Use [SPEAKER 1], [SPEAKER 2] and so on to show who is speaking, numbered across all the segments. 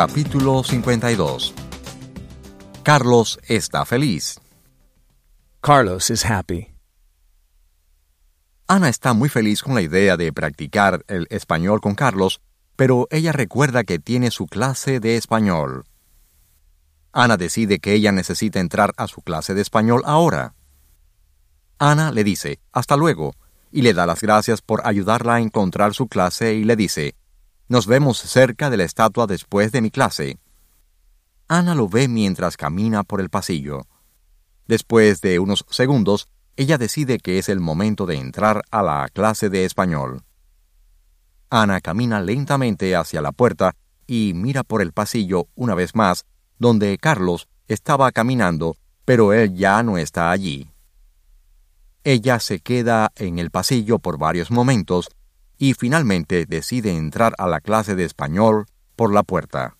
[SPEAKER 1] Capítulo 52. Carlos está feliz.
[SPEAKER 2] Carlos is happy.
[SPEAKER 1] Ana está muy feliz con la idea de practicar el español con Carlos, pero ella recuerda que tiene su clase de español. Ana decide que ella necesita entrar a su clase de español ahora. Ana le dice, hasta luego, y le da las gracias por ayudarla a encontrar su clase y le dice, nos vemos cerca de la estatua después de mi clase. Ana lo ve mientras camina por el pasillo. Después de unos segundos, ella decide que es el momento de entrar a la clase de español. Ana camina lentamente hacia la puerta y mira por el pasillo una vez más, donde Carlos estaba caminando, pero él ya no está allí. Ella se queda en el pasillo por varios momentos y finalmente decide entrar a la clase de español por la puerta.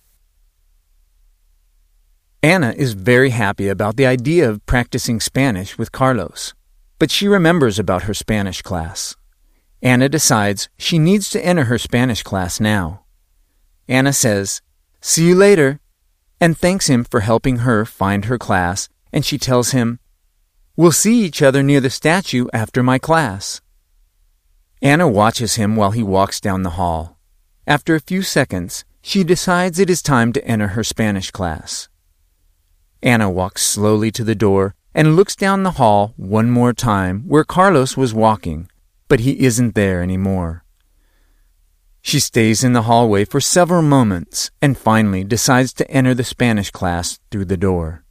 [SPEAKER 2] Ana is very happy about the idea of practicing Spanish with Carlos, but she remembers about her Spanish class. Ana decides she needs to enter her Spanish class now. Ana says, "See you later," and thanks him for helping her find her class, and she tells him, "We'll see each other near the statue after my class." Ana watches him while he walks down the hall. After a few seconds, she decides it is time to enter her Spanish class. Ana walks slowly to the door and looks down the hall one more time where Carlos was walking, but he isn't there anymore. She stays in the hallway for several moments and finally decides to enter the Spanish class through the door.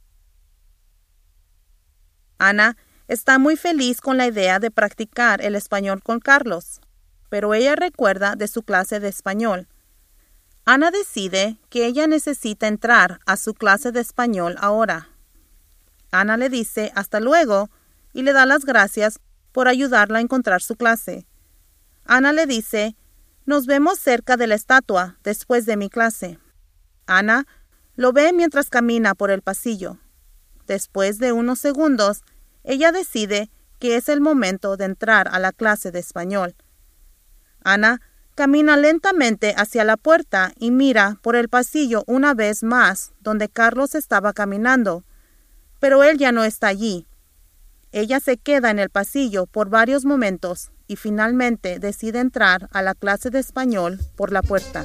[SPEAKER 3] Ana está muy feliz con la idea de practicar el español con Carlos, pero ella recuerda de su clase de español. Ana decide que ella necesita entrar a su clase de español ahora. Ana le dice hasta luego y le da las gracias por ayudarla a encontrar su clase. Ana le dice, nos vemos cerca de la estatua después de mi clase. Ana lo ve mientras camina por el pasillo. Después de unos segundos, ella decide que es el momento de entrar a la clase de español. Ana camina lentamente hacia la puerta y mira por el pasillo una vez más donde Carlos estaba caminando, pero él ya no está allí. Ella se queda en el pasillo por varios momentos y finalmente decide entrar a la clase de español por la puerta.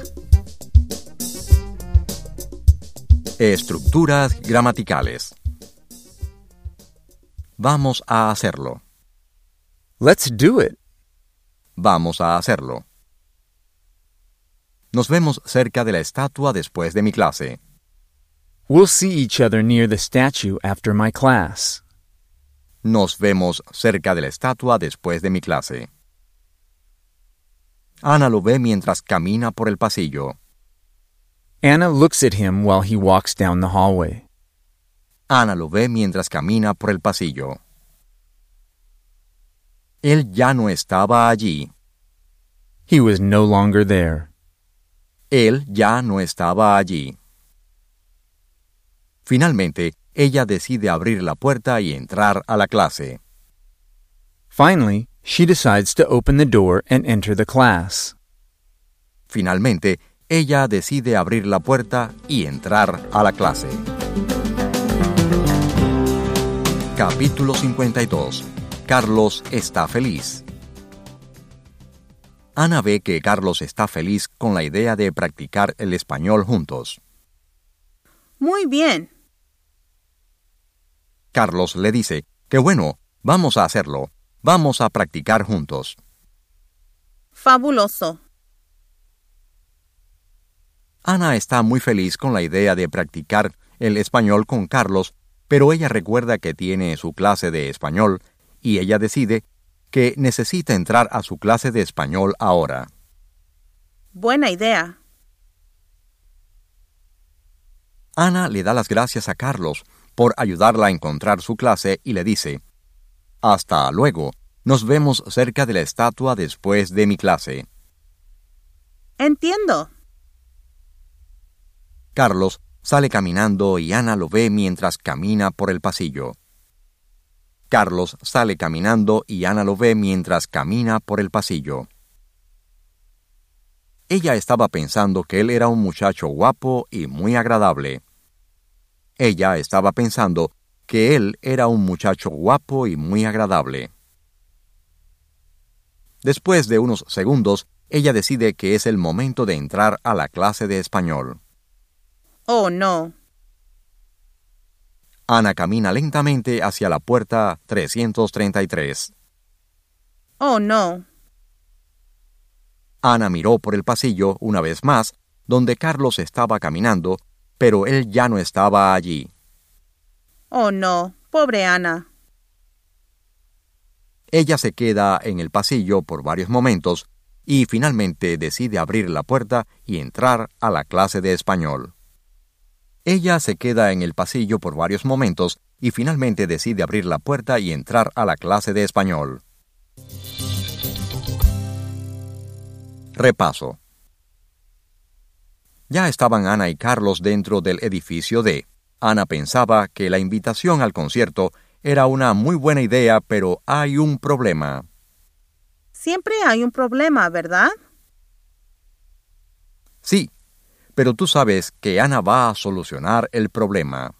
[SPEAKER 1] Estructuras gramaticales. Vamos a hacerlo.
[SPEAKER 2] Let's do it.
[SPEAKER 1] Vamos a hacerlo. Nos vemos cerca de la estatua después de mi clase.
[SPEAKER 2] We'll see each other near the statue after my class.
[SPEAKER 1] Nos vemos cerca de la estatua después de mi clase. Ana lo ve mientras camina por el pasillo.
[SPEAKER 2] Ana looks at him while he walks down the hallway.
[SPEAKER 1] Ana lo ve mientras camina por el pasillo. Él ya no estaba allí.
[SPEAKER 2] He was no longer there.
[SPEAKER 1] Él ya no estaba allí. Finalmente, ella decide abrir la puerta y entrar a la clase.
[SPEAKER 2] Finally, she decides to open the door and enter the class.
[SPEAKER 1] Finalmente, ella decide abrir la puerta y entrar a la clase. Capítulo 52. Carlos está feliz. Ana ve que Carlos está feliz con la idea de practicar el español juntos.
[SPEAKER 3] Muy bien.
[SPEAKER 1] Carlos le dice, ¡qué bueno! Vamos a hacerlo. Vamos a practicar juntos.
[SPEAKER 3] Fabuloso.
[SPEAKER 1] Ana está muy feliz con la idea de practicar el español con Carlos, pero ella recuerda que tiene su clase de español y ella decide que necesita entrar a su clase de español ahora.
[SPEAKER 3] Buena idea.
[SPEAKER 1] Ana le da las gracias a Carlos por ayudarla a encontrar su clase y le dice, hasta luego, nos vemos cerca de la estatua después de mi clase.
[SPEAKER 3] Entiendo.
[SPEAKER 1] Carlos sale caminando y Ana lo ve mientras camina por el pasillo. Carlos sale caminando y Ana lo ve mientras camina por el pasillo. Ella estaba pensando que él era un muchacho guapo y muy agradable. Ella estaba pensando que él era un muchacho guapo y muy agradable. Después de unos segundos, ella decide que es el momento de entrar a la clase de español.
[SPEAKER 3] Oh, no.
[SPEAKER 1] Ana camina lentamente hacia la puerta 333.
[SPEAKER 3] Oh, no.
[SPEAKER 1] Ana miró por el pasillo una vez más, donde Carlos estaba caminando, pero él ya no estaba allí.
[SPEAKER 3] Oh, no. Pobre Ana.
[SPEAKER 1] Ella se queda en el pasillo por varios momentos y finalmente decide abrir la puerta y entrar a la clase de español. Ella se queda en el pasillo por varios momentos y finalmente decide abrir la puerta y entrar a la clase de español. Repaso. Ya estaban Ana y Carlos dentro del edificio D. Ana pensaba que la invitación al concierto era una muy buena idea, pero hay un problema.
[SPEAKER 3] Siempre hay un problema, ¿verdad?
[SPEAKER 1] Sí, pero tú sabes que Ana va a solucionar el problema.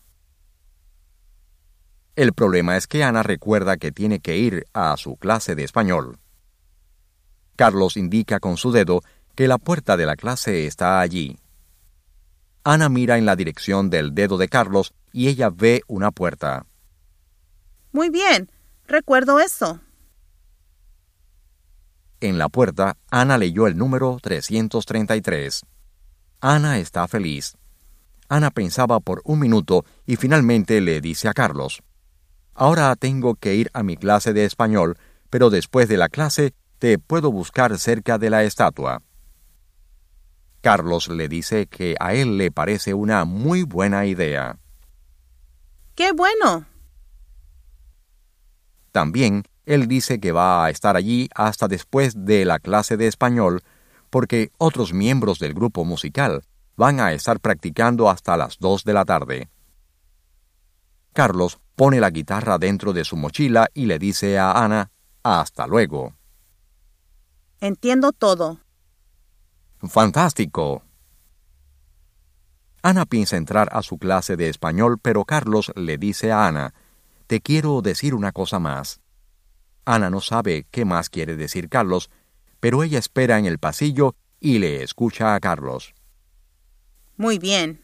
[SPEAKER 1] El problema es que Ana recuerda que tiene que ir a su clase de español. Carlos indica con su dedo que la puerta de la clase está allí. Ana mira en la dirección del dedo de Carlos y ella ve una puerta.
[SPEAKER 3] Muy bien, recuerdo eso.
[SPEAKER 1] En la puerta, Ana leyó el número 333. Ana está feliz. Ana pensaba por un minuto y finalmente le dice a Carlos: «Ahora tengo que ir a mi clase de español, pero después de la clase te puedo buscar cerca de la estatua». Carlos le dice que a él le parece una muy buena idea.
[SPEAKER 3] ¡Qué bueno!
[SPEAKER 1] También él dice que va a estar allí hasta después de la clase de español, porque otros miembros del grupo musical van a estar practicando hasta las 2 de la tarde. Carlos pone la guitarra dentro de su mochila y le dice a Ana: «Hasta luego».
[SPEAKER 3] Entiendo todo.
[SPEAKER 1] ¡Fantástico! Ana piensa entrar a su clase de español, pero Carlos le dice a Ana: «Te quiero decir una cosa más». Ana no sabe qué más quiere decir Carlos, pero ella espera en el pasillo y le escucha a Carlos.
[SPEAKER 3] Muy bien.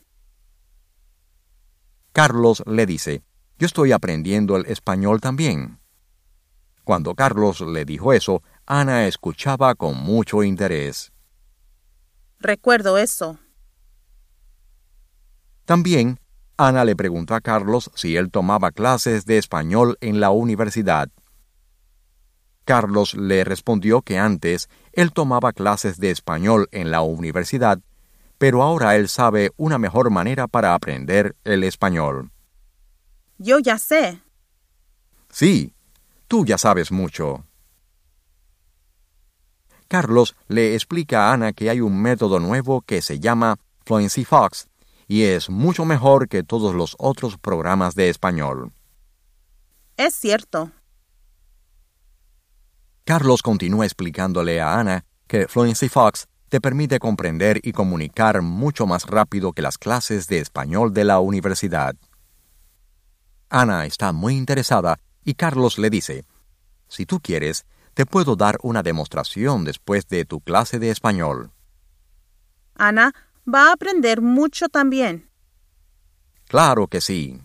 [SPEAKER 1] Carlos le dice: «Yo estoy aprendiendo el español también». Cuando Carlos le dijo eso, Ana escuchaba con mucho interés.
[SPEAKER 3] Recuerdo eso.
[SPEAKER 1] También, Ana le preguntó a Carlos si él tomaba clases de español en la universidad. Carlos le respondió que antes él tomaba clases de español en la universidad, pero ahora él sabe una mejor manera para aprender el español.
[SPEAKER 3] Yo ya sé.
[SPEAKER 1] Sí, tú ya sabes mucho. Carlos le explica a Ana que hay un método nuevo que se llama Fluency Fox y es mucho mejor que todos los otros programas de español.
[SPEAKER 3] Es cierto.
[SPEAKER 1] Carlos continúa explicándole a Ana que Fluency Fox te permite comprender y comunicar mucho más rápido que las clases de español de la universidad. Ana está muy interesada y Carlos le dice: «Si tú quieres, te puedo dar una demostración después de tu clase de español».
[SPEAKER 3] Ana va a aprender mucho también.
[SPEAKER 1] Claro que sí.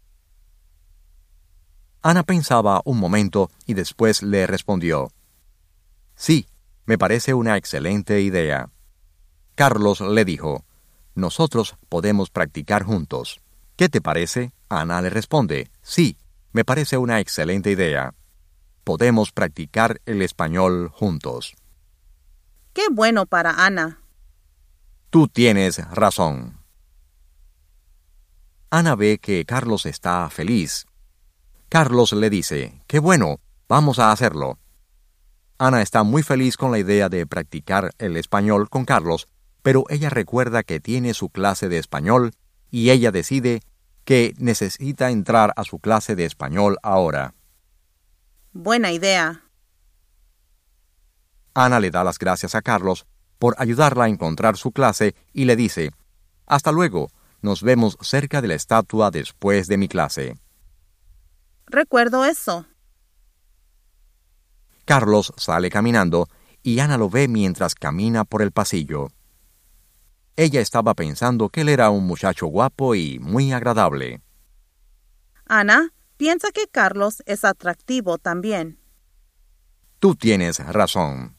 [SPEAKER 1] Ana pensaba un momento y después le respondió: «Sí, me parece una excelente idea». Carlos le dijo: «Nosotros podemos practicar juntos. ¿Qué te parece?». Ana le responde: «Sí, me parece una excelente idea. Podemos practicar el español juntos».
[SPEAKER 3] ¡Qué bueno para Ana!
[SPEAKER 1] Tú tienes razón. Ana ve que Carlos está feliz. Carlos le dice: «¡Qué bueno! Vamos a hacerlo». Ana está muy feliz con la idea de practicar el español con Carlos, pero ella recuerda que tiene su clase de español y ella decide que necesita entrar a su clase de español ahora.
[SPEAKER 3] Buena idea.
[SPEAKER 1] Ana le da las gracias a Carlos por ayudarla a encontrar su clase y le dice: «Hasta luego, nos vemos cerca de la estatua después de mi clase».
[SPEAKER 3] Recuerdo eso.
[SPEAKER 1] Carlos sale caminando y Ana lo ve mientras camina por el pasillo. Ella estaba pensando que él era un muchacho guapo y muy agradable.
[SPEAKER 3] Ana piensa que Carlos es atractivo también.
[SPEAKER 1] Tú tienes razón.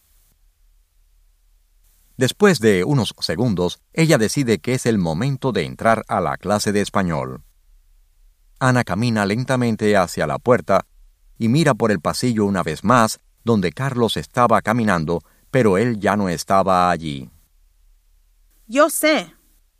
[SPEAKER 1] Después de unos segundos, ella decide que es el momento de entrar a la clase de español. Ana camina lentamente hacia la puerta y mira por el pasillo una vez más, donde Carlos estaba caminando, pero él ya no estaba allí.
[SPEAKER 3] Yo sé.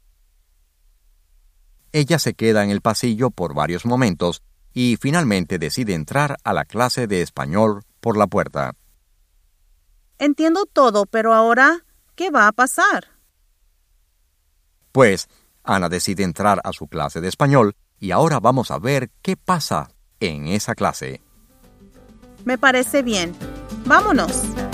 [SPEAKER 1] Ella se queda en el pasillo por varios momentos y finalmente decide entrar a la clase de español por la puerta.
[SPEAKER 3] Entiendo todo, pero ahora, ¿qué va a pasar?
[SPEAKER 1] Pues, Ana decide entrar a su clase de español y ahora vamos a ver qué pasa en esa clase.
[SPEAKER 3] Me parece bien. ¡Vámonos!